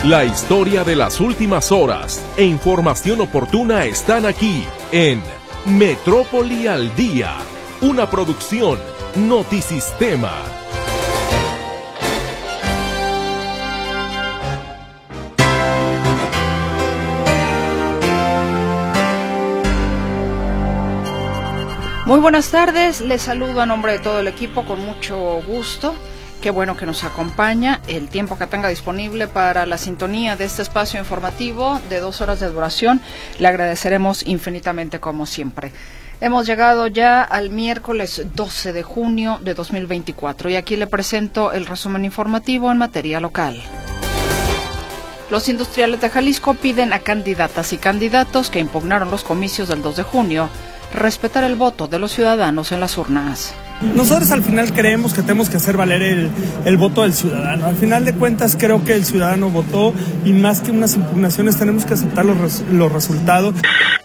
La historia de las últimas horas e información oportuna están aquí en Metrópoli al Día, una producción Notisistema. Muy buenas tardes, les saludo a nombre de todo el equipo con mucho gusto. Qué bueno que nos acompaña. El tiempo que tenga disponible para la sintonía de este espacio informativo de 2 horas de duración, le agradeceremos infinitamente como siempre. Hemos llegado ya al miércoles 12 de junio de 2024 y aquí le presento el resumen informativo en materia local. Los industriales de Jalisco piden a candidatas y candidatos que impugnaron los comicios del 2 de junio respetar el voto de los ciudadanos en las urnas. Nosotros al final creemos que tenemos que hacer valer el voto del ciudadano. Al final de cuentas creo que el ciudadano votó y más que unas impugnaciones tenemos que aceptar los resultados.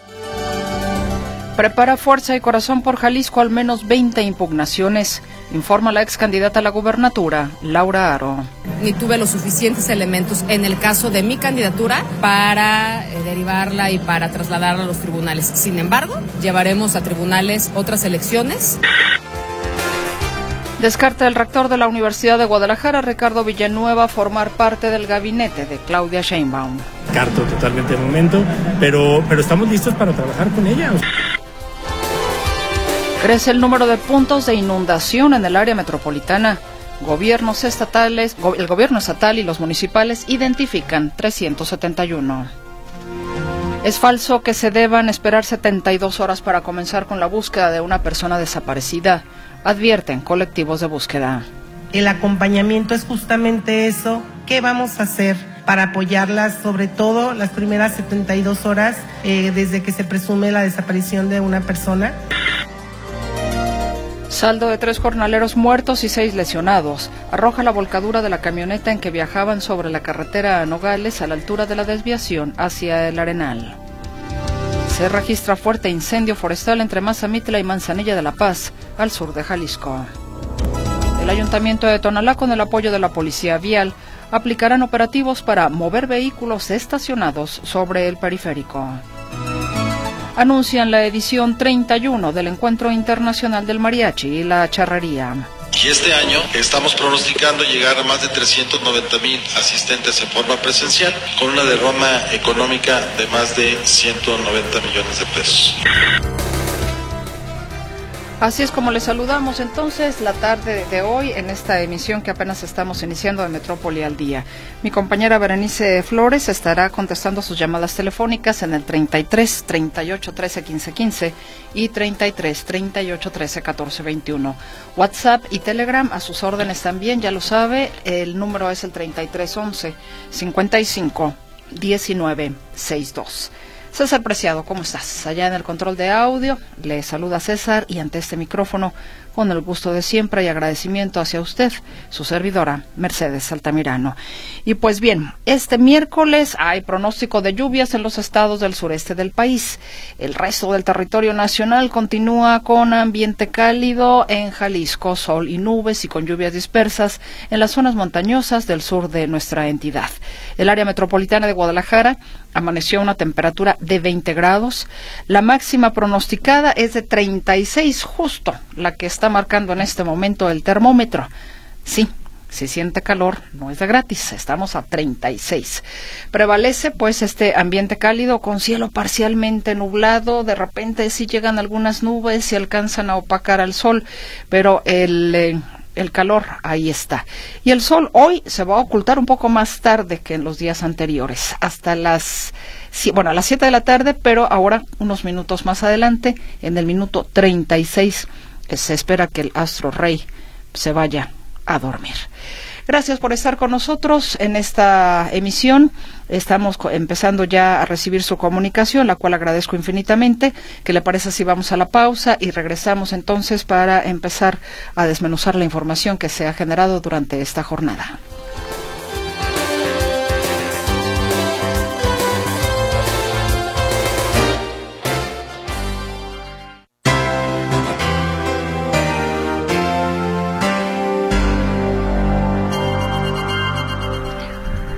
Prepara Fuerza y Corazón por Jalisco al menos 20 impugnaciones, informa la ex candidata a la gubernatura, Laura Aro. Ni tuve los suficientes elementos en el caso de mi candidatura para derivarla y para trasladarla a los tribunales. Sin embargo, llevaremos a tribunales otras elecciones. Descarta el rector de la Universidad de Guadalajara, Ricardo Villanueva, formar parte del gabinete de Claudia Sheinbaum. Descarto totalmente el momento, pero estamos listos para trabajar con ella. Crece el número de puntos de inundación en el área metropolitana. El gobierno estatal y los municipales identifican 371. Es falso que se deban esperar 72 horas para comenzar con la búsqueda de una persona desaparecida, advierten colectivos de búsqueda. El acompañamiento es justamente eso. ¿Qué vamos a hacer para apoyarlas, sobre todo las primeras 72 horas desde que se presume la desaparición de una persona? Saldo de 3 jornaleros muertos y 6 lesionados. Arroja la volcadura de la camioneta en que viajaban sobre la carretera a Nogales a la altura de la desviación hacia el Arenal. Se registra fuerte incendio forestal entre Mazamitla y Manzanilla de la Paz, al sur de Jalisco. El Ayuntamiento de Tonalá, con el apoyo de la Policía Vial, aplicarán operativos para mover vehículos estacionados sobre el periférico. Anuncian la edición 31 del Encuentro Internacional del Mariachi y la Charrería. Y este año estamos pronosticando llegar a más de 390,000 asistentes en forma presencial, con una derrama económica de más de 190 millones de pesos. Así es como les saludamos entonces la tarde de hoy en esta emisión que apenas estamos iniciando de Metrópoli al Día. Mi compañera Berenice Flores estará contestando sus llamadas telefónicas en el 33 38 13 15 15 y 33 38 13 14 21. WhatsApp y Telegram a sus órdenes también, ya lo sabe, el número es el 33 11 55 19 62. César Preciado, ¿cómo estás? Allá en el control de audio, le saluda César y ante este micrófono, con el gusto de siempre y agradecimiento hacia usted, su servidora, Mercedes Altamirano. Y pues bien, este miércoles hay pronóstico de lluvias en los estados del sureste del país. El resto del territorio nacional continúa con ambiente cálido en Jalisco, sol y nubes y con lluvias dispersas en las zonas montañosas del sur de nuestra entidad. El área metropolitana de Guadalajara amaneció a una temperatura de 20 grados. La máxima pronosticada es de 36, justo la que está marcando en este momento el termómetro. Sí, si siente calor, no es de gratis, estamos a 36. Prevalece pues este ambiente cálido con cielo parcialmente nublado, de repente sí llegan algunas nubes y alcanzan a opacar al sol, pero el calor ahí está. Y el sol hoy se va a ocultar un poco más tarde que en los días anteriores, hasta a las 7 de la tarde, pero ahora unos minutos más adelante, en el minuto 36, se espera que el astro rey se vaya a dormir. Gracias por estar con nosotros en esta emisión. Estamos empezando ya a recibir su comunicación, la cual agradezco infinitamente. ¿Qué le parece si vamos a la pausa y regresamos entonces para empezar a desmenuzar la información que se ha generado durante esta jornada?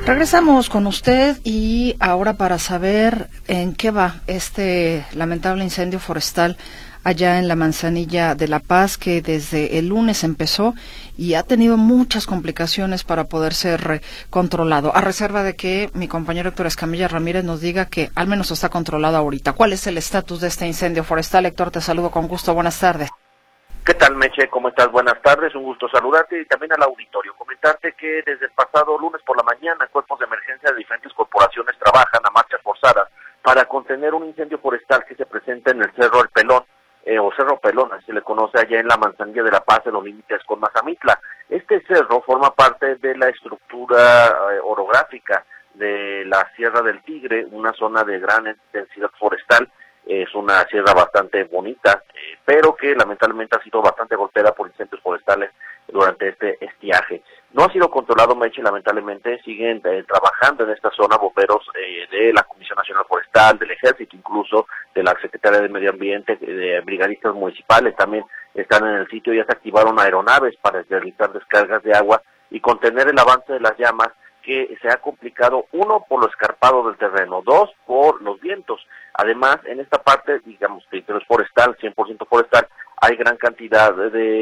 Regresamos con usted y ahora para saber en qué va este lamentable incendio forestal allá en la Manzanilla de La Paz, que desde el lunes empezó y ha tenido muchas complicaciones para poder ser controlado, a reserva de que mi compañero Héctor Escamilla Ramírez nos diga que al menos está controlado ahorita. ¿Cuál es el estatus de este incendio forestal? Héctor, te saludo con gusto, buenas tardes. ¿Qué tal, Meche? ¿Cómo estás? Buenas tardes, un gusto saludarte y también al auditorio. Comentarte que desde el pasado lunes por la mañana cuerpos de emergencia de diferentes corporaciones trabajan a marchas forzadas para contener un incendio forestal que se presenta en el Cerro El Pelón, o Cerro Pelón, así se le conoce allá en la Manzanilla de La Paz, en los límites con Mazamitla. Este cerro forma parte de la estructura orográfica de la Sierra del Tigre, una zona de gran densidad forestal. Es una sierra bastante bonita, pero que lamentablemente ha sido bastante golpeada por incendios forestales durante este estiaje. No ha sido controlado, Meche, lamentablemente siguen trabajando en esta zona bomberos de la Comisión Nacional Forestal, del Ejército, incluso de la Secretaría de Medio Ambiente, de brigadistas municipales también están en el sitio. Ya se activaron aeronaves para realizar descargas de agua y contener el avance de las llamas, que se ha complicado, uno, por lo escarpado del terreno, dos, por los vientos. Además, en esta parte, digamos, que es forestal, 100% forestal, hay gran cantidad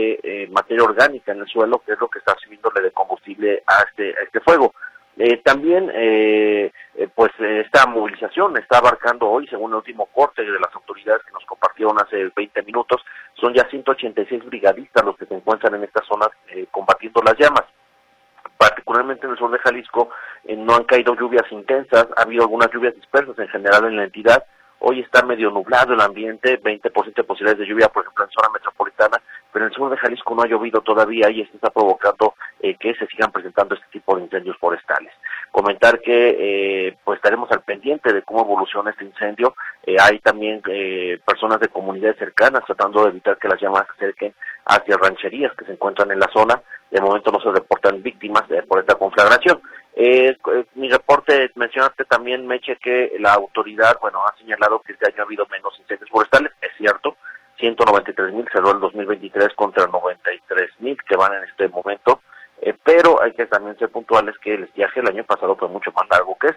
de materia orgánica en el suelo, que es lo que está sirviéndole de combustible a este fuego. También, pues, esta movilización está abarcando hoy, según el último corte de las autoridades que nos compartieron hace 20 minutos, son ya 186 brigadistas los que se encuentran en esta zona combatiendo las llamas. Particularmente en el sur de Jalisco, no han caído lluvias intensas, ha habido algunas lluvias dispersas en general en la entidad. Hoy está medio nublado el ambiente, 20% de posibilidades de lluvia, por ejemplo, en zona metropolitana, pero en el sur de Jalisco no ha llovido todavía y esto está provocando que se sigan presentando este tipo de incendios forestales. Comentar que pues estaremos al pendiente de cómo evoluciona este incendio. Hay también personas de comunidades cercanas tratando de evitar que las llamas se acerquen hacia rancherías que se encuentran en la zona. De momento no se reportan víctimas por esta conflagración. Mi reporte, mencionaste también, Meche, que la autoridad, ha señalado que este año ha habido menos incendios forestales. Es cierto, 193,000 cerró el 2023 contra 93,000 que van en este momento, pero hay que también ser puntuales que el estiaje el año pasado fue mucho más largo que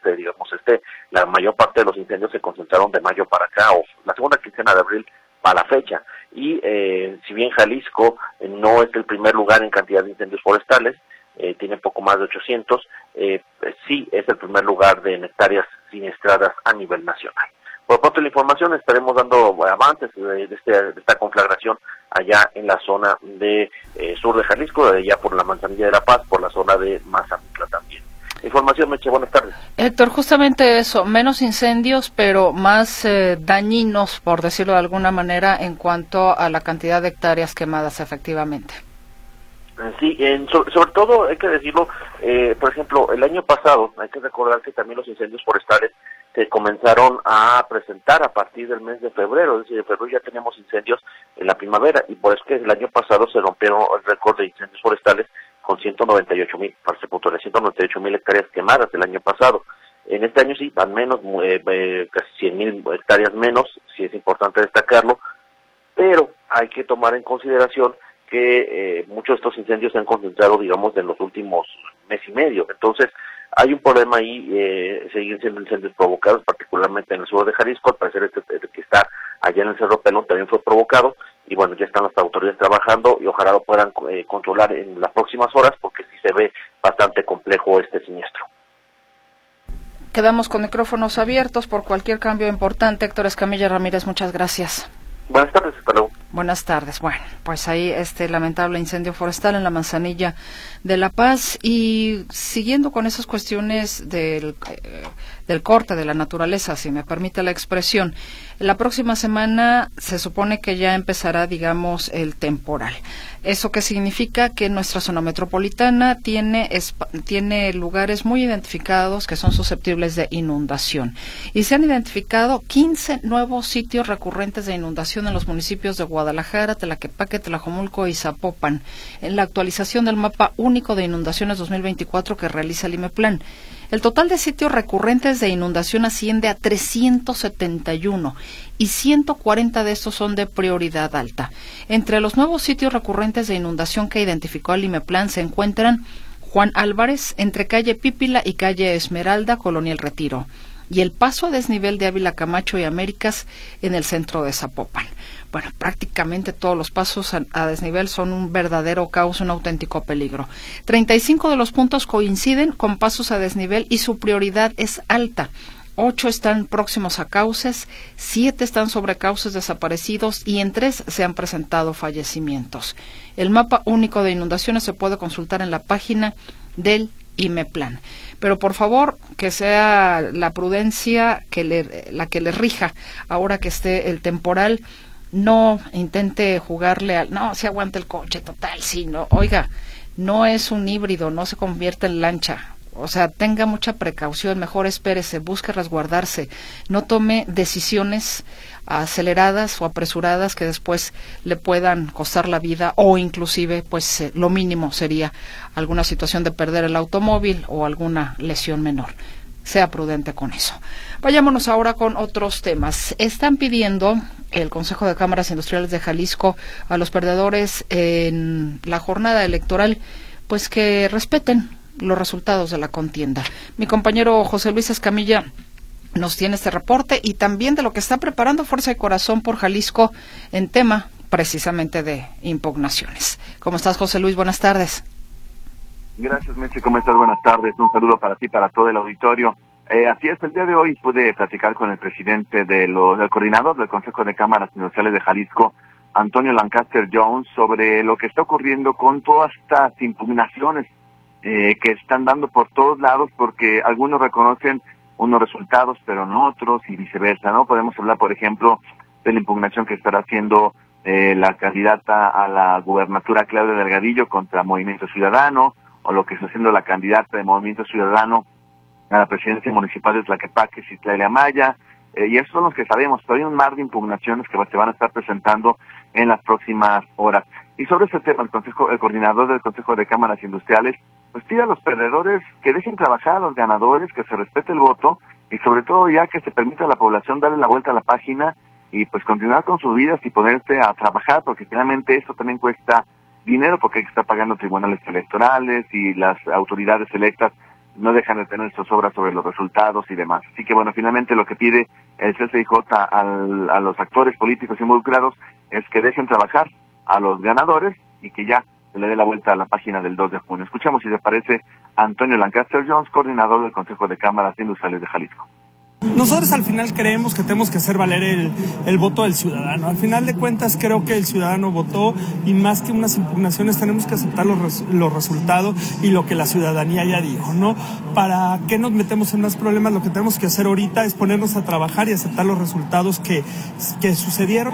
la mayor parte de los incendios se concentraron de mayo para acá, o la segunda quincena de abril para la fecha, y si bien Jalisco no es el primer lugar en cantidad de incendios forestales, tiene poco más de 800, sí es el primer lugar de hectáreas siniestradas a nivel nacional. Por parte de la información estaremos dando avances de esta conflagración allá en la zona de sur de Jalisco, allá por la Manzanilla de La Paz, por la zona de Mazamitla también. Información, Meche, buenas tardes. Héctor, justamente eso, menos incendios, pero más dañinos, por decirlo de alguna manera, en cuanto a la cantidad de hectáreas quemadas, efectivamente. Sí, sobre todo hay que decirlo, por ejemplo, el año pasado, hay que recordar que también los incendios forestales se comenzaron a presentar a partir del mes de febrero, es decir, en febrero ya teníamos incendios en la primavera, y por eso que el año pasado se rompieron el récord de incendios forestales con 198,000, para ser puntual, 198,000 hectáreas quemadas el año pasado. En este año sí, van menos, casi 100,000 hectáreas menos, sí es importante destacarlo, pero hay que tomar en consideración que muchos de estos incendios se han concentrado, digamos, en los últimos mes y medio. Entonces, hay un problema ahí, siguen siendo incendios provocados, particularmente en el sur de Jalisco. Al parecer este que está allá en el Cerro Pelón también fue provocado, y bueno, ya están las autoridades trabajando y ojalá lo puedan controlar en las próximas horas, porque sí se ve bastante complejo este siniestro. Quedamos con micrófonos abiertos por cualquier cambio importante. Héctor Escamilla Ramírez, muchas gracias. Buenas tardes, hasta luego. Buenas tardes. Bueno, pues ahí este lamentable incendio forestal en la Manzanilla de La Paz, y siguiendo con esas cuestiones del corte de la naturaleza, si me permite la expresión, la próxima semana se supone que ya empezará, digamos, el temporal. ¿Eso qué significa? Que nuestra zona metropolitana tiene lugares muy identificados que son susceptibles de inundación. Y se han identificado 15 nuevos sitios recurrentes de inundación en los municipios de Guadalajara, Tlaquepaque, Tlajomulco y Zapopan, en la actualización del mapa único de inundaciones 2024 que realiza el IMEPLAN. El total de sitios recurrentes de inundación asciende a 371 y 140 de estos son de prioridad alta. Entre los nuevos sitios recurrentes de inundación que identificó el IMEPLAN se encuentran Juan Álvarez, entre calle Pípila y calle Esmeralda, Colonia El Retiro, y el paso a desnivel de Ávila Camacho y Américas en el centro de Zapopan. Bueno, prácticamente todos los pasos a desnivel son un verdadero caos, un auténtico peligro. 35 de los puntos coinciden con pasos a desnivel y su prioridad es alta. 8 están próximos a cauces, 7 están sobre cauces desaparecidos y en 3 se han presentado fallecimientos. El mapa único de inundaciones se puede consultar en la página del IMEPLAN. Pero por favor, que sea la prudencia la que le rija ahora que esté el temporal. No intente jugarle no, se aguanta el coche, total, sí, no, oiga, no es un híbrido, no se convierte en lancha. O sea, tenga mucha precaución, mejor espérese, busque resguardarse, no tome decisiones aceleradas o apresuradas que después le puedan costar la vida o inclusive, pues lo mínimo sería alguna situación de perder el automóvil o alguna lesión menor. Sea prudente con eso. Vayámonos ahora con otros temas. Están pidiendo el Consejo de Cámaras Industriales de Jalisco a los perdedores en la jornada electoral, pues que respeten los resultados de la contienda. Mi compañero José Luis Escamilla nos tiene este reporte y también de lo que está preparando Fuerza y Corazón por Jalisco en tema precisamente de impugnaciones. ¿Cómo estás, José Luis? Buenas tardes. Gracias, Meche. ¿Cómo estás? Buenas tardes. Un saludo para ti, para todo el auditorio. Así es, el día de hoy pude platicar con el presidente del coordinador del Consejo de Cámaras Industriales de Jalisco, Antonio Lancaster Jones, sobre lo que está ocurriendo con todas estas impugnaciones que están dando por todos lados, porque algunos reconocen unos resultados, pero no otros, y viceversa, ¿no? Podemos hablar, por ejemplo, de la impugnación que estará haciendo la candidata a la gubernatura Claudia Delgadillo contra Movimiento Ciudadano, o lo que está haciendo la candidata de Movimiento Ciudadano a la presidencia municipal de Tlaquepaque, Citlali Amaya, y esos son los que sabemos, pero hay un mar de impugnaciones que se van a estar presentando en las próximas horas. Y sobre este tema, el coordinador del Consejo de Cámaras Industriales, pues pide a los perdedores que dejen trabajar a los ganadores, que se respete el voto, y sobre todo ya que se permita a la población darle la vuelta a la página y pues continuar con sus vidas y ponerse a trabajar, porque finalmente esto también cuesta dinero, porque hay que estar pagando tribunales electorales y las autoridades electas no dejan de tener zozobra sobre los resultados y demás. Así que bueno, finalmente lo que pide el CCIJ a los actores políticos involucrados es que dejen trabajar a los ganadores y que ya se le dé la vuelta a la página del 2 de junio. Escuchamos si le parece Antonio Lancaster Jones, coordinador del Consejo de Cámaras Industriales de Jalisco. Nosotros al final creemos que tenemos que hacer valer el voto del ciudadano. Al final de cuentas creo que el ciudadano votó y más que unas impugnaciones tenemos que aceptar los resultados y lo que la ciudadanía ya dijo, ¿no? ¿Para qué nos metemos en más problemas? Lo que tenemos que hacer ahorita es ponernos a trabajar y aceptar los resultados que sucedieron.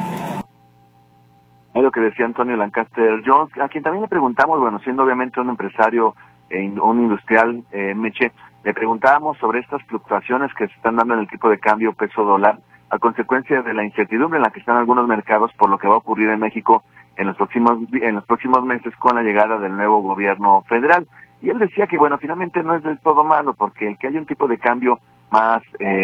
Es lo que decía Antonio Lancaster Jones, a quien también le preguntamos, bueno, siendo obviamente un empresario, un industrial, Meche, le preguntábamos sobre estas fluctuaciones que se están dando en el tipo de cambio peso-dólar a consecuencia de la incertidumbre en la que están algunos mercados por lo que va a ocurrir en México en los próximos meses con la llegada del nuevo gobierno federal. Y él decía que, bueno, finalmente no es del todo malo, porque el que haya un tipo de cambio más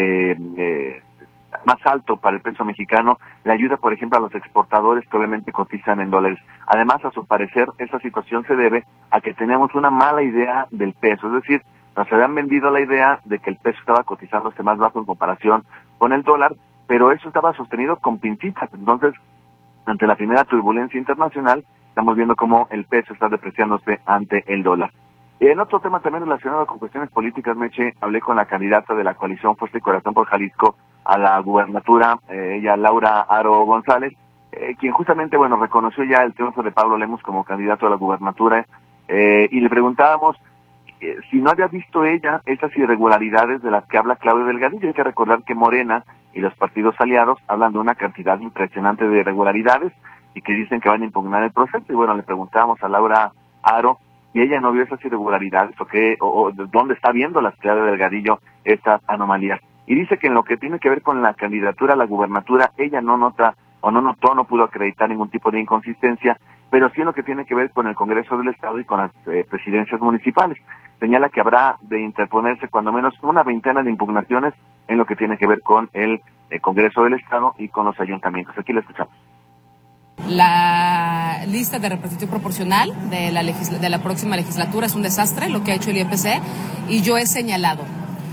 alto para el peso mexicano le ayuda, por ejemplo, a los exportadores que obviamente cotizan en dólares. Además, a su parecer, esa situación se debe a que tenemos una mala idea del peso, es decir, nos habían vendido la idea de que el peso estaba cotizándose más bajo en comparación con el dólar, pero eso estaba sostenido con pincitas. Entonces, ante la primera turbulencia internacional, estamos viendo cómo el peso está depreciándose ante el dólar. En otro tema también relacionado con cuestiones políticas, Meche, hablé con la candidata de la coalición Fuerza y Corazón por Jalisco a la gubernatura, ella Laura Aro González, quien justamente, bueno, reconoció ya el triunfo de Pablo Lemus como candidato a la gubernatura, y le preguntábamos si no había visto ella esas irregularidades de las que habla Claudia Delgadillo. Hay que recordar que Morena y los partidos aliados hablan de una cantidad impresionante de irregularidades y que dicen que van a impugnar el proceso. Y bueno, le preguntábamos a Laura Aro y ella no vio esas irregularidades o dónde está viendo la Claudia Delgadillo estas anomalías. Y dice que en lo que tiene que ver con la candidatura a la gubernatura, ella no nota o no notó, no pudo acreditar ningún tipo de inconsistencia, pero sí en lo que tiene que ver con el Congreso del Estado y con las presidencias municipales. Señala que habrá de interponerse cuando menos una veintena de impugnaciones en lo que tiene que ver con el Congreso del Estado y con los ayuntamientos. Aquí la escuchamos. La La lista de representación proporcional de la próxima legislatura es un desastre, lo que ha hecho el IEPC, y yo he señalado,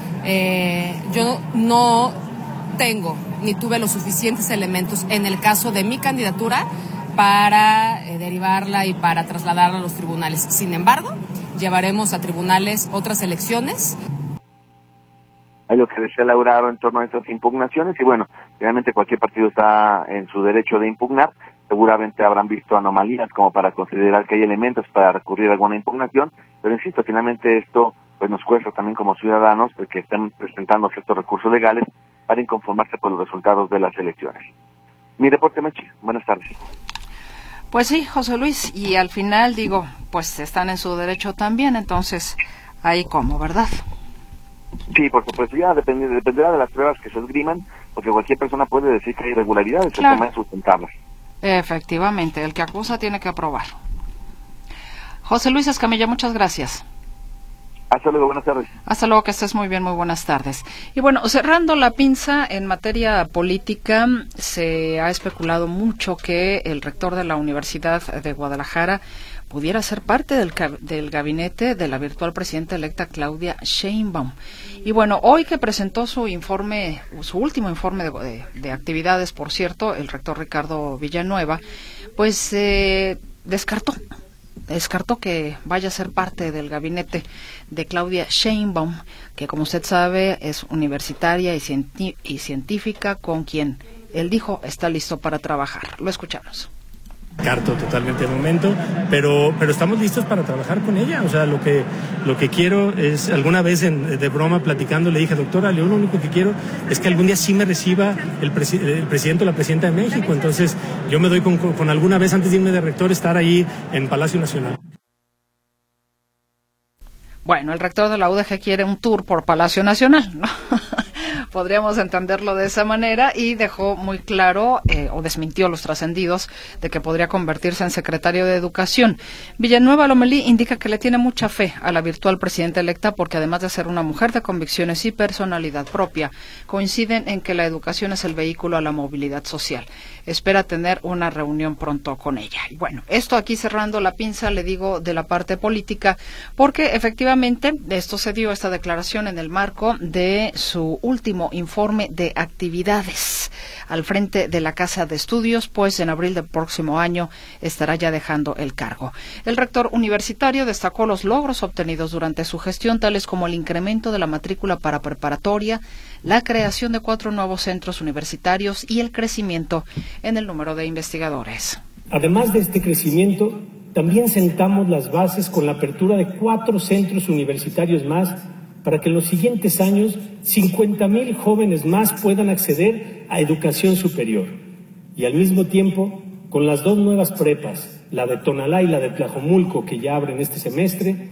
yo no tengo ni tuve los suficientes elementos en el caso de mi candidatura para derivarla y para trasladarla a los tribunales. Sin embargo, llevaremos a tribunales otras elecciones. Hay lo que desea Laura en torno a estas impugnaciones y bueno, realmente cualquier partido está en su derecho de impugnar. Seguramente habrán visto anomalías como para considerar que hay elementos para recurrir a alguna impugnación, pero insisto, finalmente esto pues nos cuesta también como ciudadanos que estén presentando ciertos recursos legales para inconformarse con los resultados de las elecciones. Mi reporte, Mechi. Buenas tardes. Pues sí, José Luis, y al final digo, pues están en su derecho también, entonces ahí como, ¿verdad? Sí, por supuesto, ya dependerá de las pruebas que se esgriman, porque cualquier persona puede decir que hay irregularidades, claro. El tema es sustentarlas. Efectivamente, el que acusa tiene que aprobar. José Luis Escamilla, muchas gracias. Hasta luego, buenas tardes. Hasta luego, que estés muy bien, muy buenas tardes. Y bueno, cerrando la pinza en materia política, se ha especulado mucho que el rector de la Universidad de Guadalajara pudiera ser parte del gabinete de la virtual presidenta electa Claudia Sheinbaum. Y bueno, hoy que presentó su último informe de actividades, por cierto, el rector Ricardo Villanueva, pues descartó que vaya a ser parte del gabinete de Claudia Sheinbaum, que como usted sabe es universitaria y científica con quien él dijo está listo para trabajar. Lo escuchamos. Descarto totalmente el momento, pero estamos listos para trabajar con ella. O sea, lo que quiero es, alguna vez de broma platicando le dije, doctora, yo lo único que quiero es que algún día sí me reciba el presidente o la presidenta de México. Entonces yo me doy con alguna vez antes de irme de rector estar ahí en Palacio Nacional. Bueno, el rector de la UDG quiere un tour por Palacio Nacional, ¿no? Podríamos entenderlo de esa manera, y dejó muy claro o desmintió los trascendidos de que podría convertirse en secretario de Educación. Villanueva Lomelí indica que le tiene mucha fe a la virtual presidenta electa porque además de ser una mujer de convicciones y personalidad propia, coinciden en que la educación es el vehículo a la movilidad social. Espera tener una reunión pronto con ella. Y bueno, esto aquí cerrando la pinza, le digo, de la parte política, porque efectivamente esto se dio, esta declaración, en el marco de su último informe de actividades al frente de la Casa de Estudios, pues en abril del próximo año estará ya dejando el cargo. El rector universitario destacó los logros obtenidos durante su gestión, tales como el incremento de la matrícula para preparatoria, la creación de 4 nuevos centros universitarios y el crecimiento en el número de investigadores. Además de este crecimiento, también sentamos las bases con la apertura de 4 centros universitarios más para que en los siguientes años 50,000 jóvenes más puedan acceder a educación superior. Y al mismo tiempo, con las 2 nuevas prepas, la de Tonalá y la de Tlajomulco, que ya abren este semestre.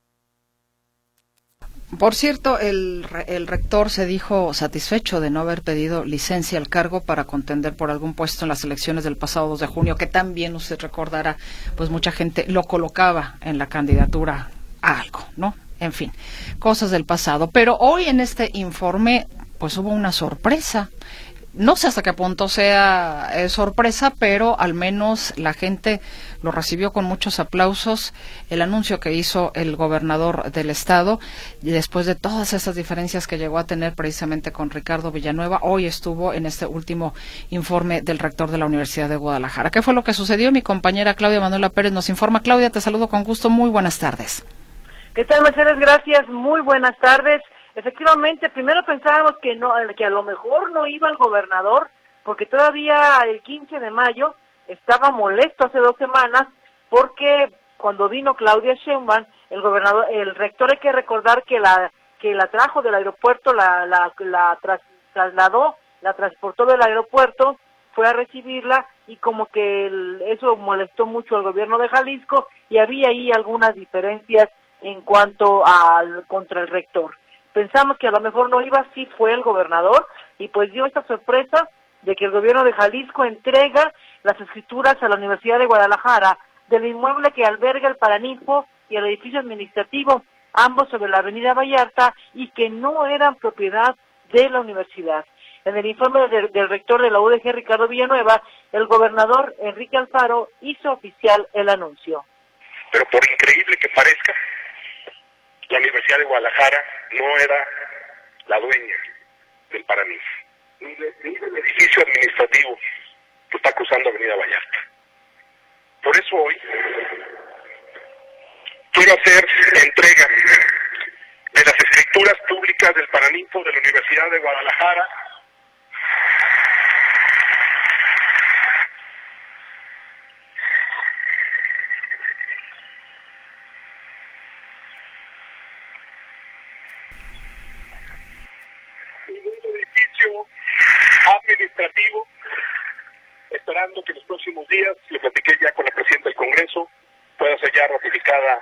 Por cierto, el rector se dijo satisfecho de no haber pedido licencia al cargo para contender por algún puesto en las elecciones del pasado 2 de junio, que también usted recordará, pues mucha gente lo colocaba en la candidatura a algo, ¿no? En fin, cosas del pasado. Pero hoy en este informe, pues hubo una sorpresa. No sé hasta qué punto sea sorpresa, pero al menos la gente lo recibió con muchos aplausos. El anuncio que hizo el gobernador del estado, y después de todas esas diferencias que llegó a tener precisamente con Ricardo Villanueva, hoy estuvo en este último informe del rector de la Universidad de Guadalajara. ¿Qué fue lo que sucedió? Mi compañera Claudia Manuela Pérez nos informa. Claudia, te saludo con gusto. Muy buenas tardes. ¿Qué tal, Mercedes? Gracias. Muy buenas tardes. Efectivamente, primero pensábamos que a lo mejor no iba el gobernador, porque todavía el 15 de mayo estaba molesto hace 2 semanas, porque cuando vino Claudia Sheinbaum, el rector, hay que recordar que la trajo del aeropuerto, la trasladó, la transportó del aeropuerto, fue a recibirla, y como que eso molestó mucho al gobierno de Jalisco, y había ahí algunas diferencias en cuanto contra el rector. Pensamos que a lo mejor no iba, sí fue el gobernador, y pues dio esta sorpresa de que el gobierno de Jalisco entrega las escrituras a la Universidad de Guadalajara del inmueble que alberga el Paraninfo y el edificio administrativo, ambos sobre la avenida Vallarta, y que no eran propiedad de la universidad. En el informe del rector de la UDG, Ricardo Villanueva, el gobernador Enrique Alfaro hizo oficial el anuncio. Pero por increíble que parezca, la Universidad de Guadalajara no era la dueña del Paraninfo, ni del edificio administrativo que está cruzando Avenida Vallarta. Por eso hoy quiero hacer entrega de las escrituras públicas del Paraninfo de la Universidad de Guadalajara administrativo, esperando que en los próximos días, lo platiqué ya con la presidenta del Congreso, pueda ser ya ratificada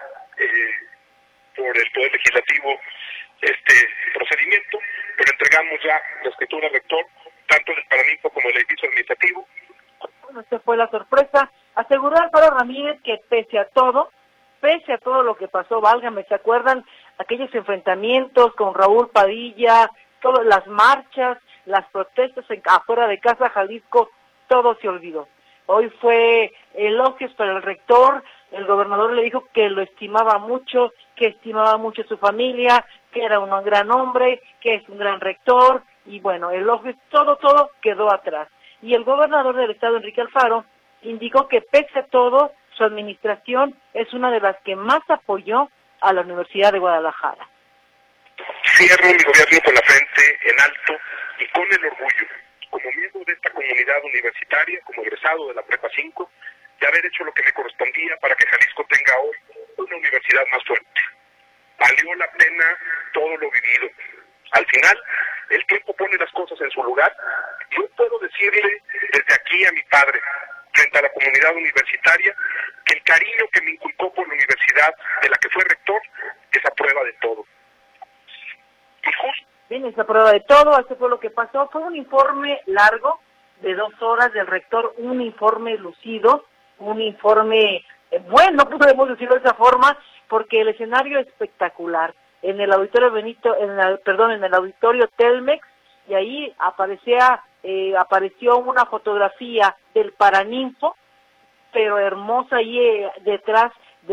por el Poder Legislativo este procedimiento, pero entregamos ya la escritura rector, tanto del Paraninfo como del edificio administrativo. Bueno, esta fue la sorpresa. Aseguró Alfaro Ramírez que pese a todo lo que pasó, válgame, ¿se acuerdan aquellos enfrentamientos con Raúl Padilla, todas las marchas, las protestas afuera de Casa Jalisco? Todo se olvidó. Hoy fue elogios para el rector, el gobernador le dijo que lo estimaba mucho, que estimaba mucho a su familia, que era un gran hombre, que es un gran rector, y bueno, elogios, todo quedó atrás. Y el gobernador del estado, Enrique Alfaro, indicó que pese a todo, su administración es una de las que más apoyó a la Universidad de Guadalajara. Cierro mi gobierno con la frente en alto y con el orgullo, como miembro de esta comunidad universitaria, como egresado de la Prepa 5, de haber hecho lo que me correspondía para que Jalisco tenga hoy una universidad más fuerte. Valió la pena todo lo vivido. Al final, el tiempo pone las cosas en su lugar. Yo puedo decirle desde aquí a mi padre, frente a la comunidad universitaria, que el cariño que me inculcó por la universidad de la que fue rector es a prueba de todo. Y justo. Bien, esa prueba de todo, eso fue lo que pasó. Fue un informe largo, de 2 horas del rector, un informe lucido, un informe bueno, podemos decirlo de esa forma, porque el escenario es espectacular. En el auditorio en el auditorio Telmex, y ahí apareció una fotografía del Paraninfo, pero hermosa ahí detrás,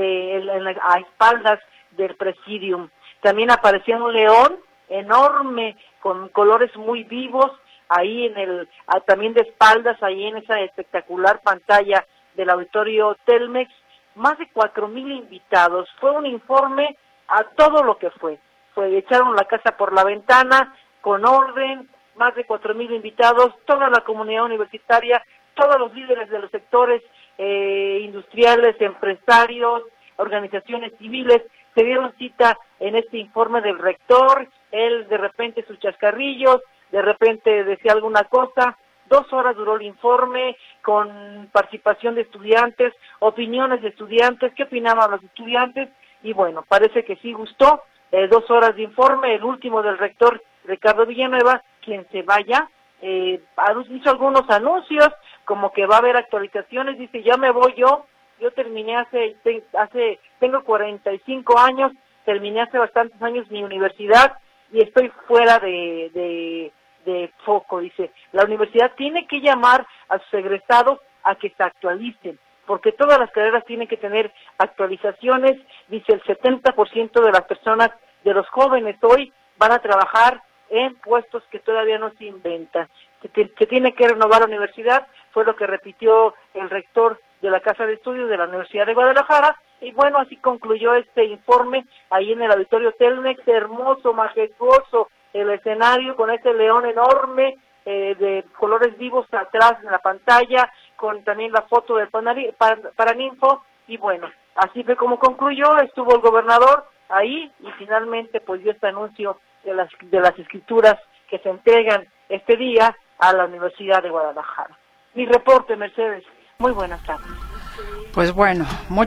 a espaldas del Presidium. También aparecía un león enorme, con colores muy vivos, ahí también de espaldas, ahí en esa espectacular pantalla del auditorio Telmex. Más de 4,000 invitados. Fue un informe a todo lo que fue. Echaron la casa por la ventana, con orden, más de 4,000 invitados, toda la comunidad universitaria, todos los líderes de los sectores industriales, empresarios, organizaciones civiles, se dieron cita en este informe del rector. Él de repente sus chascarrillos, de repente decía alguna cosa. 2 horas duró el informe, con participación de estudiantes, opiniones de estudiantes, qué opinaban los estudiantes, y bueno, parece que sí gustó. 2 horas de informe, el último del rector Ricardo Villanueva, quien se vaya, hizo algunos anuncios, como que va a haber actualizaciones, dice, ya me voy yo terminé tengo 45 años, terminé hace bastantes años mi universidad, y estoy fuera de foco, dice. La universidad tiene que llamar a sus egresados a que se actualicen, porque todas las carreras tienen que tener actualizaciones. Dice, el 70% de las personas, de los jóvenes hoy, van a trabajar en puestos que todavía no se inventan. Se tiene que renovar la universidad, fue lo que repitió el rector de la Casa de Estudios de la Universidad de Guadalajara. Y bueno, así concluyó este informe ahí en el auditorio Telmex, hermoso, majestuoso el escenario, con ese león enorme de colores vivos atrás en la pantalla, con también la foto del Paraninfo. Y bueno, así fue como concluyó. Estuvo el gobernador ahí y finalmente pues dio este anuncio de las escrituras que se entregan este día a la Universidad de Guadalajara. Mi reporte, Mercedes. Muy buenas tardes. Pues bueno,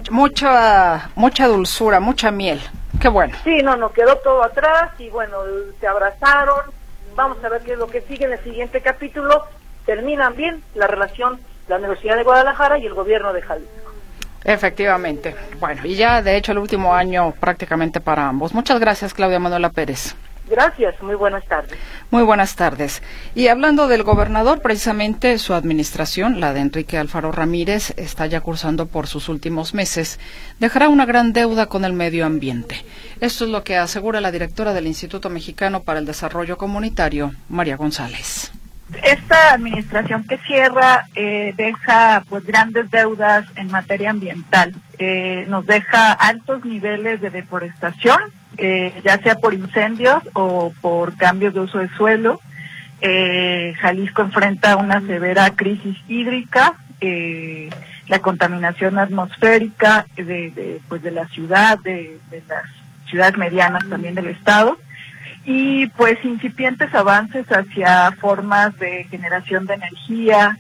mucha dulzura, mucha miel. Qué bueno. Sí, no, quedó todo atrás y bueno, se abrazaron. Vamos a ver qué es lo que sigue en el siguiente capítulo. Terminan bien la relación la Universidad de Guadalajara y el gobierno de Jalisco. Efectivamente. Bueno, y ya de hecho el último año prácticamente para ambos. Muchas gracias, Claudia Manuela Pérez. Gracias, muy buenas tardes. Muy buenas tardes. Y hablando del gobernador, precisamente su administración, la de Enrique Alfaro Ramírez, está ya cursando por sus últimos meses. Dejará una gran deuda con el medio ambiente. Esto es lo que asegura la directora del Instituto Mexicano para el Desarrollo Comunitario, María González. Esta administración que cierra deja pues grandes deudas en materia ambiental. Nos deja altos niveles de deforestación, ya sea por incendios o por cambios de uso de suelo. Jalisco enfrenta una severa crisis hídrica, la contaminación atmosférica de la ciudad, de las ciudades medianas también del estado. Y pues incipientes avances hacia formas de generación de energía.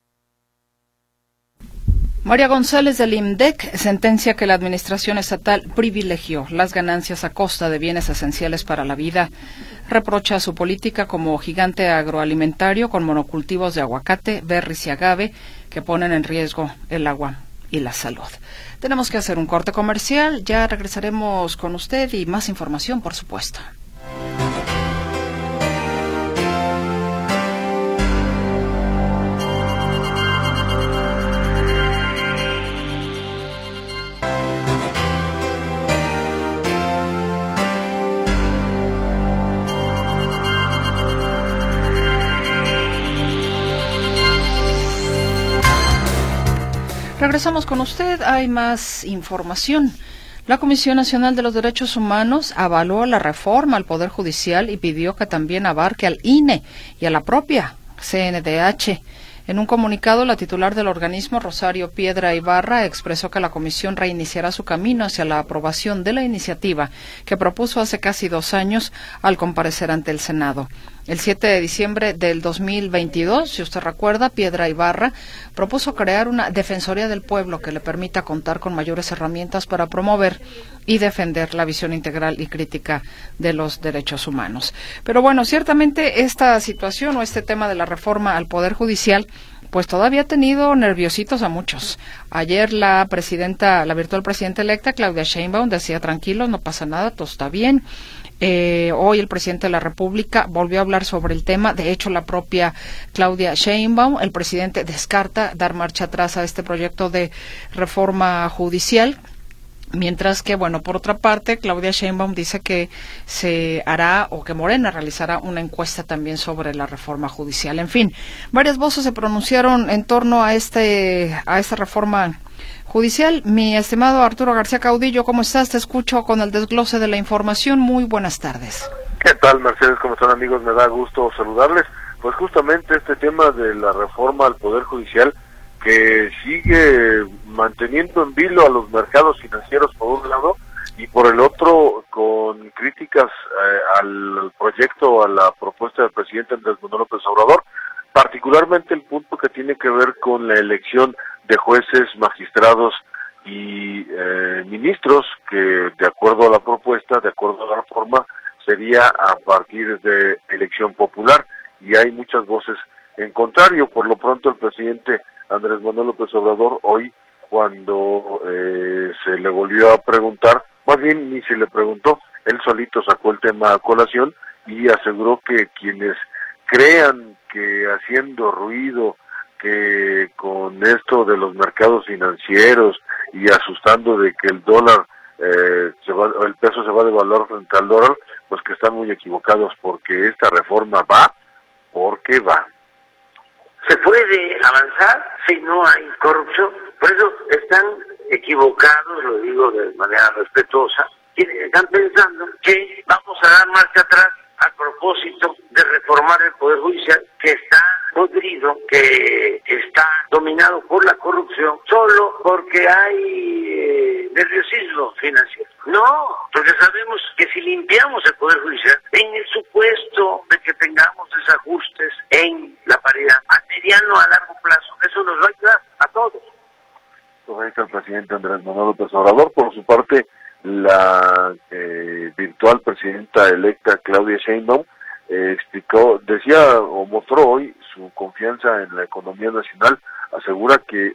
María González del IMDEC sentencia que la administración estatal privilegió las ganancias a costa de bienes esenciales para la vida. Reprocha su política como gigante agroalimentario con monocultivos de aguacate, berries y agave que ponen en riesgo el agua y la salud. Tenemos que hacer un corte comercial, ya regresaremos con usted y más información, por supuesto. Regresamos con usted, hay más información. La Comisión Nacional de los Derechos Humanos avaló la reforma al Poder Judicial y pidió que también abarque al INE y a la propia CNDH. En un comunicado, la titular del organismo, Rosario Piedra Ibarra, expresó que la comisión reiniciará su camino hacia la aprobación de la iniciativa que propuso hace casi 2 años al comparecer ante el Senado. El 7 de diciembre del 2022, si usted recuerda, Piedra Ibarra propuso crear una Defensoría del Pueblo que le permita contar con mayores herramientas para promover y defender la visión integral y crítica de los derechos humanos. Pero bueno, ciertamente esta situación o este tema de la reforma al Poder Judicial pues todavía ha tenido nerviositos a muchos. Ayer la virtual presidenta electa, Claudia Sheinbaum, decía tranquilos, no pasa nada, todo está bien. Hoy el presidente de la República volvió a hablar sobre el tema. De hecho, la propia Claudia Sheinbaum, el presidente, descarta dar marcha atrás a este proyecto de reforma judicial. Mientras que, bueno, por otra parte, Claudia Sheinbaum dice que se hará o que Morena realizará una encuesta también sobre la reforma judicial. En fin, varias voces se pronunciaron en torno a esta reforma judicial. Mi estimado Arturo García Caudillo, ¿cómo estás? Te escucho con el desglose de la información. Muy buenas tardes. ¿Qué tal, Mercedes? ¿Cómo están, amigos? Me da gusto saludarles. Pues justamente este tema de la reforma al Poder Judicial que sigue manteniendo en vilo a los mercados financieros por un lado y por el otro con críticas al proyecto, a la propuesta del presidente Andrés Manuel López Obrador, particularmente el punto que tiene que ver con la elección de jueces, magistrados y ministros, que de acuerdo a la propuesta, de acuerdo a la reforma, sería a partir de elección popular, y hay muchas voces en contrario. Por lo pronto el presidente Andrés Manuel López Obrador hoy, cuando se le volvió a preguntar, más bien ni se le preguntó, él solito sacó el tema a colación y aseguró que quienes crean que haciendo ruido, que con esto de los mercados financieros y asustando de que el dólar, el peso se va a devaluar frente al dólar, pues que están muy equivocados, porque esta reforma va porque va. Se puede avanzar si no hay corrupción, por eso están equivocados, lo digo de manera respetuosa, quienes están pensando que vamos a dar marcha atrás a propósito de reformar el Poder Judicial, que está podrido, que está dominado por la corrupción, solo porque hay nerviosismo financiero. No, porque sabemos que si limpiamos el Poder Judicial, en el supuesto de que tengamos desajustes en la paridad a mediano a largo plazo, eso nos va a ayudar a todos. Pues ahí está el presidente Andrés Manuel López Obrador. Por su parte, la virtual presidenta electa Claudia Sheinbaum explicó, decía o mostró hoy su confianza en la economía nacional. Asegura que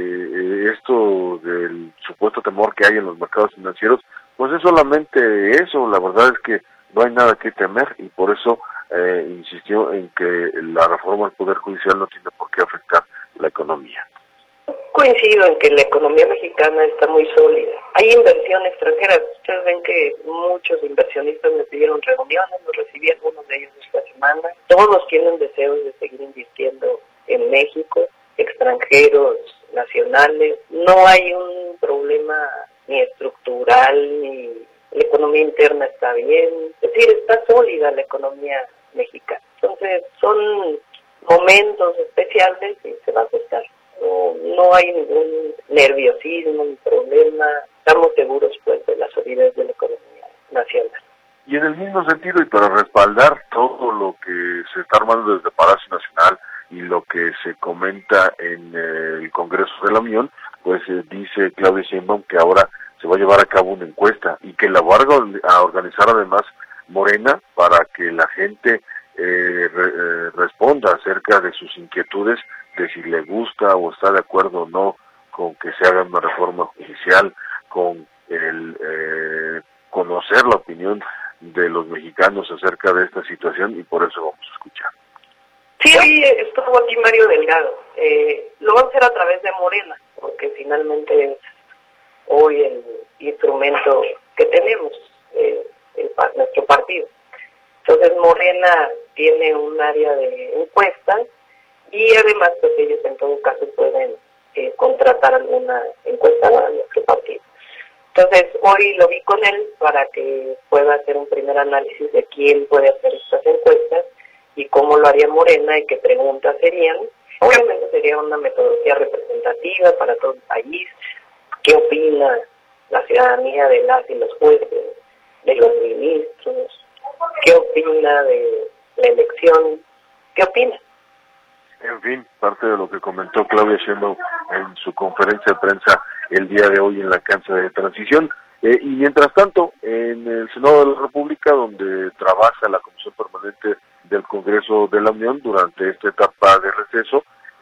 esto del supuesto temor que hay en los mercados financieros, pues es solamente eso. La verdad es que no hay nada que temer y por eso insistió en que la reforma al Poder Judicial no tiene por qué afectar la economía. Coincido en que la economía mexicana está muy sólida. Hay inversión extranjera. Ustedes ven que muchos inversionistas me pidieron reuniones, los recibí algunos de ellos esta semana. Todos tienen deseos de seguir invirtiendo en México, extranjeros, nacionales. No hay un problema ni estructural, ni la economía interna está bien. Es decir, está sólida la economía mexicana. Entonces, son momentos especiales y se va a ajustar. No hay ningún nerviosismo, ni problema. Estamos seguros pues de la solidez de la economía nacional. Y en el mismo sentido, y para respaldar todo lo que se está armando desde Palacio Nacional y lo que se comenta en el Congreso de la Unión, pues dice Claudia Sheinbaum que ahora se va a llevar a cabo una encuesta y que la va a organizar además Morena para que la gente responda acerca de sus inquietudes, de si le gusta o está de acuerdo o no con que se haga una reforma judicial, con el conocer la opinión de los mexicanos acerca de esta situación, y por eso vamos a escuchar. Sí, hoy estuvo aquí Mario Delgado. Lo va a hacer a través de Morena, porque finalmente es hoy el instrumento que tenemos, nuestro partido. Entonces Morena tiene un área de encuestas y además pues ellos en todo caso pueden contratar alguna encuestadora a nuestro partido. Entonces hoy lo vi con él para que pueda hacer un primer análisis de quién puede hacer estas encuestas y cómo lo haría Morena y qué preguntas serían. Obviamente sería una metodología representativa para todo el país. ¿Qué opina la ciudadanía de las y los jueces, de los ministros? ¿Qué opina de la elección? ¿Qué opina? En fin, parte de lo que comentó Claudia Sheinbaum en su conferencia de prensa el día de hoy en la cancha de transición. Y mientras tanto, en el Senado de la República, donde trabaja la Comisión Permanente del Congreso de la Unión durante esta etapa de receso,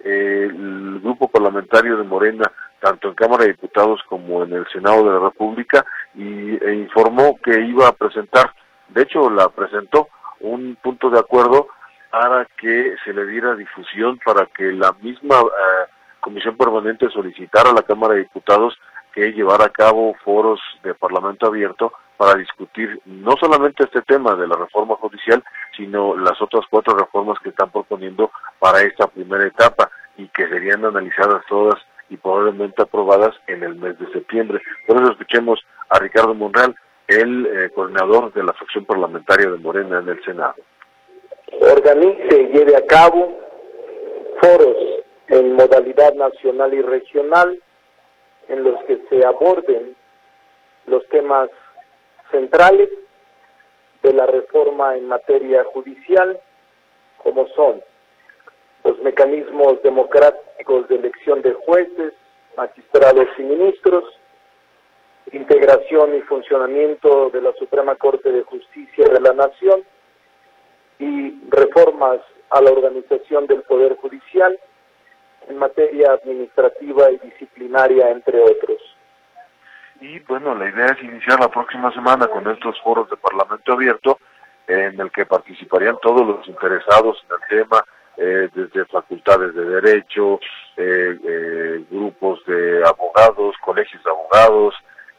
el grupo parlamentario de Morena, tanto en Cámara de Diputados como en el Senado de la República, informó que iba a presentar, de hecho la presentó, un punto de acuerdo para que se le diera difusión, para que la misma Comisión Permanente solicitara a la Cámara de Diputados que llevara a cabo foros de Parlamento abierto para discutir no solamente este tema de la reforma judicial, sino las otras 4 reformas que están proponiendo para esta primera etapa y que serían analizadas todas y probablemente aprobadas en el mes de septiembre. Por eso escuchemos a Ricardo Monreal, el coordinador de la fracción parlamentaria de Morena en el Senado. Organice y lleve a cabo foros en modalidad nacional y regional en los que se aborden los temas centrales de la reforma en materia judicial, como son los mecanismos democráticos de elección de jueces, magistrados y ministros, integración y funcionamiento de la Suprema Corte de Justicia de la Nación y reformas a la organización del Poder Judicial en materia administrativa y disciplinaria, entre otros. Y bueno, la idea es iniciar la próxima semana con estos foros de Parlamento abierto, en el que participarían todos los interesados en el tema, desde facultades de derecho, grupos de abogados, colegios de abogados,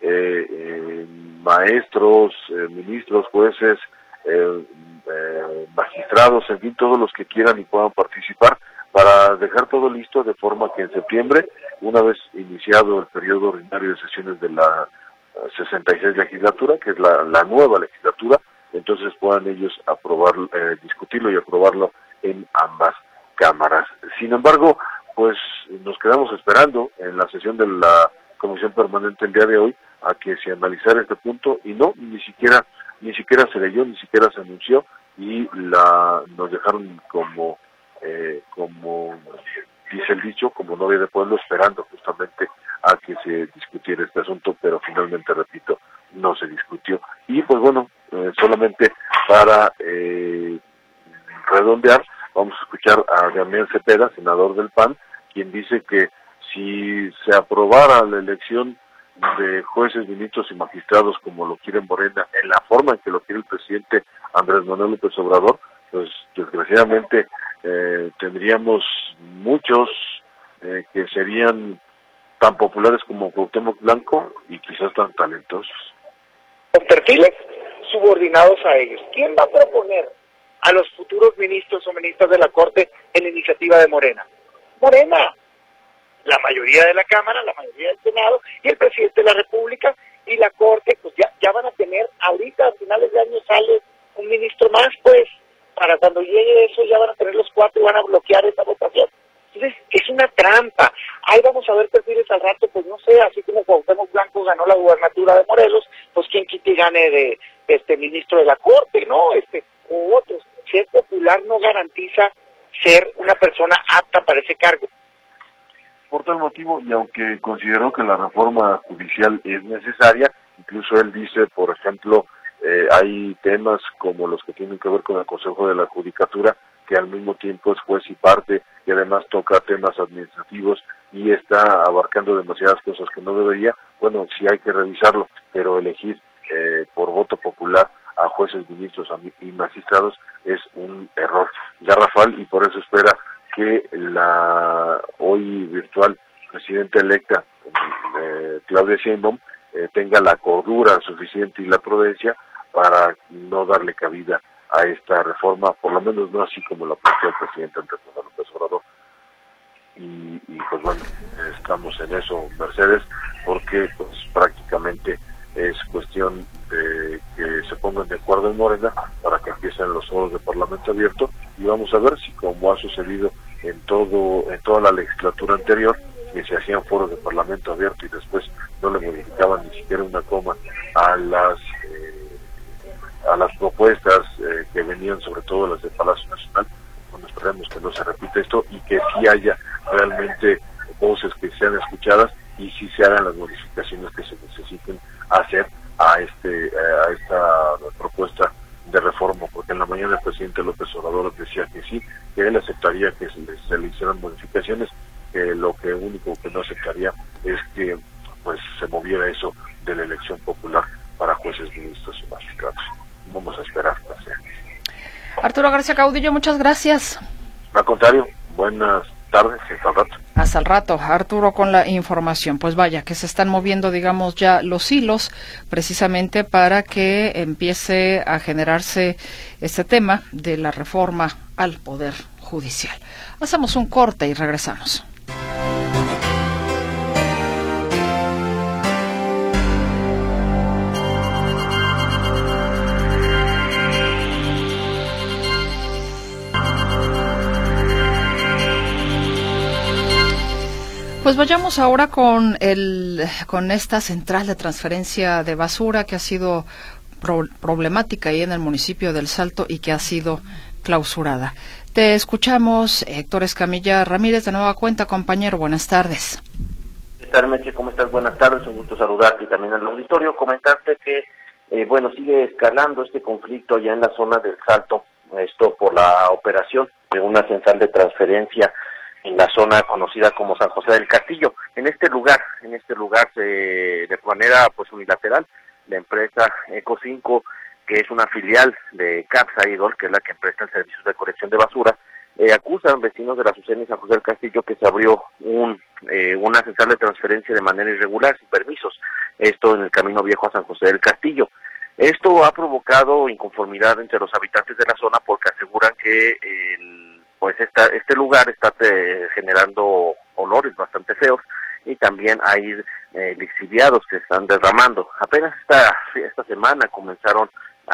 maestros, ministros, jueces, magistrados, en fin, todos los que quieran y puedan participar, para dejar todo listo de forma que en septiembre, una vez iniciado el periodo ordinario de sesiones de la 66 legislatura, que es la nueva legislatura, entonces puedan ellos discutirlo y aprobarlo en ambas cámaras. Sin embargo, pues nos quedamos esperando en la sesión de la Comisión Permanente el día de hoy a que se analizara este punto, y no, ni siquiera se leyó, ni siquiera se anunció, y nos dejaron como dice el dicho, como novia de pueblo, esperando justamente a que se discutiera este asunto, pero finalmente, repito, no se discutió. Y pues bueno, solamente para redondear, vamos a escuchar a Damián Cepeda, senador del PAN, quien dice que si se aprobara la elección de jueces, ministros y magistrados como lo quiere Morena, en la forma en que lo quiere el presidente Andrés Manuel López Obrador, pues desgraciadamente tendríamos muchos que serían tan populares como Cuauhtémoc Blanco y quizás tan talentosos. Con perfiles subordinados a ellos. ¿Quién va a proponer a los futuros ministros o ministras de la Corte en la iniciativa de Morena? Morena, la mayoría de la Cámara, la mayoría del Senado y el presidente de la República y la Corte, pues ya van a tener, ahorita a finales de año sale un ministro más, pues para cuando llegue eso ya van a tener los 4 y van a bloquear esta votación. Entonces, es una trampa. Ahí vamos a ver perfiles al rato, pues no sé, así como Cuauhtémoc Blanco ganó la gubernatura de Morelos, pues quien quite y gane de ministro de la Corte, ¿no? O otros. Ser popular no garantiza ser una persona apta para ese cargo. Por tal motivo, y aunque consideró que la reforma judicial es necesaria, incluso él dice, por ejemplo, hay temas como los que tienen que ver con el Consejo de la Judicatura, que al mismo tiempo es juez y parte, y además toca temas administrativos, y está abarcando demasiadas cosas que no debería. Bueno, sí hay que revisarlo, pero elegir por voto popular a jueces, ministros y magistrados es un error garrafal, y por eso espera que la hoy virtual presidenta electa Claudia Sheinbaum tenga la cordura suficiente y la prudencia para no darle cabida a esta reforma, por lo menos no así como la planteó el presidente Andrés Manuel López Obrador. Y pues bueno, estamos en eso, Mercedes, porque pues prácticamente es cuestión de que se pongan de acuerdo en Morena para que empiecen los foros de Parlamento abierto, y vamos a ver si, como ha sucedido en toda la legislatura anterior, que se hacían foros de Parlamento abierto y después no le modificaban ni siquiera una coma a las propuestas que venían, sobre todo las del Palacio Nacional. Bueno, esperemos que no se repita esto y que sí haya realmente voces que sean escuchadas y sí se hagan las modificaciones que se necesiten hacer a esta propuesta de reforma, porque en la mañana el presidente López Obrador decía que sí, que él aceptaría que se le hicieran modificaciones, que lo único que no aceptaría es que pues se moviera eso de la elección popular para jueces, ministros y magistrados. Vamos a esperar. Arturo García Caudillo, muchas gracias. Al contrario, buenas tardes, hasta el rato. Hasta el rato, Arturo, con la información. Pues vaya, que se están moviendo, digamos, ya los hilos, precisamente para que empiece a generarse este tema de la reforma al Poder Judicial. Hacemos un corte y regresamos. Pues vayamos ahora con esta central de transferencia de basura que ha sido problemática ahí en el municipio del Salto y que ha sido clausurada. Te escuchamos, Héctor Escamilla Ramírez, de nueva cuenta, compañero. Buenas tardes. ¿Qué tal, Meche? ¿Cómo estás? Buenas tardes, un gusto saludarte y también al auditorio. Comentarte que, sigue escalando este conflicto allá en la zona del Salto, esto por la operación de una central de transferencia en la zona conocida como San José del Castillo. En este lugar de manera pues unilateral, la empresa Eco5, que es una filial de CAPSA Idol, que es la que presta el servicio de colección de basura, acusan vecinos de la Azucena y San José del Castillo que se abrió una central de transferencia de manera irregular, sin permisos, esto en el camino viejo a San José del Castillo. Esto ha provocado inconformidad entre los habitantes de la zona porque aseguran que este lugar está generando olores bastante feos y también hay lixiviados que están derramando. Apenas esta semana comenzaron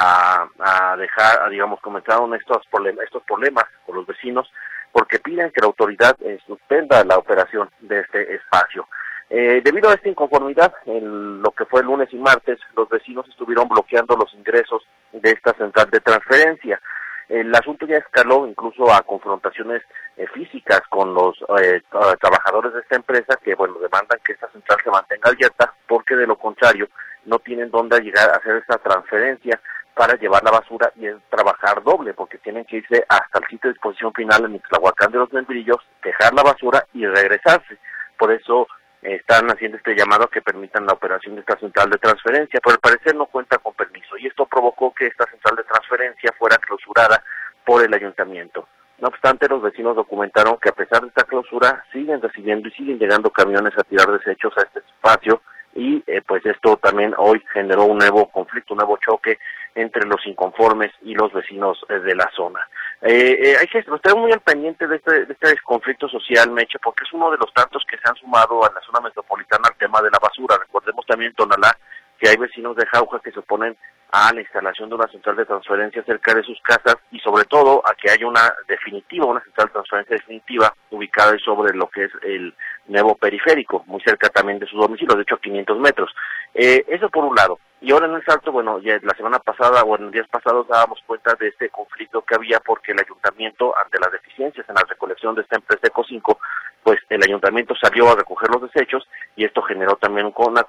comenzaron estos problemas con los vecinos porque piden que la autoridad suspenda la operación de este espacio. Debido a esta inconformidad, en lo que fue el lunes y martes, los vecinos estuvieron bloqueando los ingresos de esta central de transferencia. El asunto ya escaló incluso a confrontaciones físicas con los trabajadores de esta empresa que, demandan que esta central se mantenga abierta porque de lo contrario no tienen dónde llegar a hacer esa transferencia para llevar la basura y trabajar doble porque tienen que irse hasta el sitio de disposición final en Ixtlahuacán de los Membrillos, dejar la basura y regresarse. Por eso están haciendo este llamado a que permitan la operación de esta central de transferencia, pero al parecer no cuenta con permiso, y esto provocó que esta central de transferencia fuera clausurada por el ayuntamiento. No obstante, los vecinos documentaron que a pesar de esta clausura siguen recibiendo y siguen llegando camiones a tirar desechos a este espacio, y pues esto también hoy generó un nuevo conflicto, un nuevo choque entre los inconformes y los vecinos de la zona. Hay que estar muy al pendiente de este conflicto social, Meche, porque es uno de los tantos que se han sumado a la zona metropolitana al tema de la basura. Recordemos también en Tonalá que hay vecinos de Jauja que se oponen a la instalación de una central de transferencia cerca de sus casas, y sobre todo a que haya una central de transferencia definitiva ubicada sobre lo que es el nuevo periférico, muy cerca también de sus domicilios, de hecho a 500 metros. Eso por un lado. Y ahora en el Salto, bueno, ya la semana pasada o en días pasados dábamos cuenta de este conflicto que había porque el ayuntamiento, ante las deficiencias en la recolección de esta empresa Eco5, pues el ayuntamiento salió a recoger los desechos, y esto generó también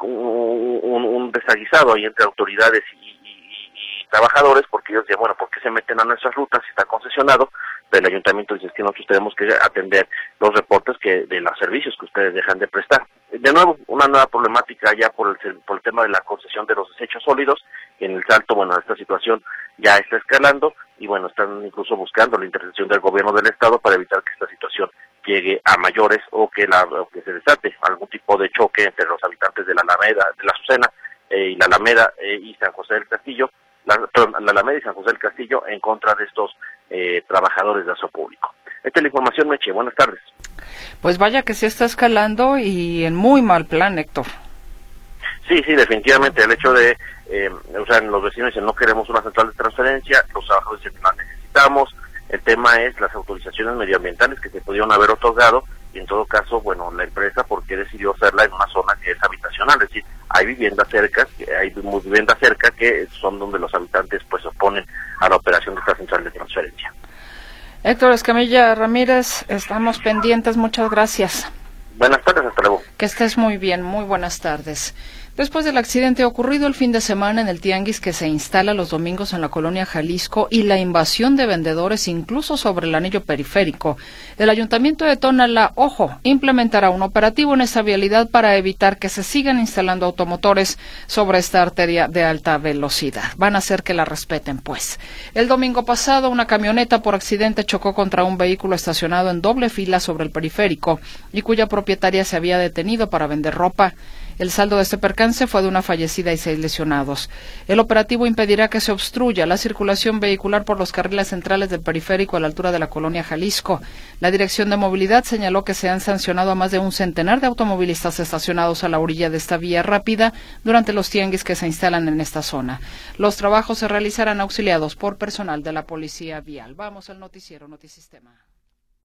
un desaguisado ahí entre autoridades y trabajadores, porque ellos decían, bueno, ¿por qué se meten a nuestras rutas si está concesionado? Pero el ayuntamiento dice que nosotros tenemos que atender los reportes de los servicios que ustedes dejan de prestar. De nuevo, una nueva problemática ya por el tema de la concesión de los desechos sólidos. En el Salto, bueno, esta situación ya está escalando, y bueno, están incluso buscando la intervención del gobierno del estado para evitar que esta situación llegue a mayores, o que se desate algún tipo de choque entre los habitantes de la Alameda, de la Azucena y la Alameda y San José del Castillo, la Alameda y San José del Castillo, en contra de estos trabajadores de aso público. Esta es la información, Meche. Buenas tardes. Pues vaya que sí está escalando, y en muy mal plan, Héctor. Sí, definitivamente. El hecho de, los vecinos dicen no queremos una central de transferencia, los trabajadores dicen la necesitamos. El tema es las autorizaciones medioambientales que se pudieron haber otorgado, y en todo caso, bueno, la empresa, ¿por qué decidió hacerla en una zona que es habitacional? Es decir, hay viviendas cerca, que son donde los habitantes pues oponen a la operación de esta central de transferencia. Héctor Escamilla Ramírez, estamos pendientes, muchas gracias. Buenas tardes, hasta luego. Que estés muy bien, muy buenas tardes. Después del accidente ocurrido el fin de semana en el tianguis que se instala los domingos en la colonia Jalisco y la invasión de vendedores incluso sobre el anillo periférico, el ayuntamiento de Tonalá, implementará un operativo en esta vialidad para evitar que se sigan instalando automotores sobre esta arteria de alta velocidad. Van a hacer que la respeten, pues. El domingo pasado, una camioneta por accidente chocó contra un vehículo estacionado en doble fila sobre el periférico y cuya propietaria se había detenido para vender ropa. El saldo de este percance fue de una fallecida y 6 lesionados. El operativo impedirá que se obstruya la circulación vehicular por los carriles centrales del periférico a la altura de la colonia Jalisco. La Dirección de Movilidad señaló que se han sancionado a más de un centenar de automovilistas estacionados a la orilla de esta vía rápida durante los tianguis que se instalan en esta zona. Los trabajos se realizarán auxiliados por personal de la Policía Vial. Vamos al noticiero Notisistema.